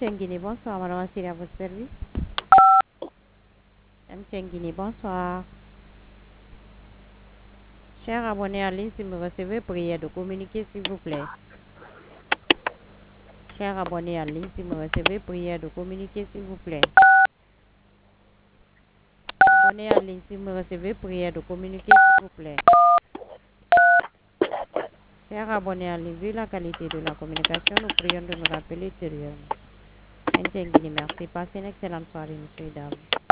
MTN Guinée, bonsoir, madame Assili à votre service. MTN Guinée, bonsoir. Cher abonné en ligne, si vous recevez, priez de communiquer, s'il vous plaît. Cher abonné en ligne, si vous recevez, priez de communiquer, s'il vous plaît. Abonné en ligne, si vous recevez, priez de communiquer, s'il vous plaît. Cher abonné en ligne, vu la qualité de la communication, nous prions de nous rappeler ultérieurement. MTN Guinée, merci. Passez une excellente soirée, monsieur et dames.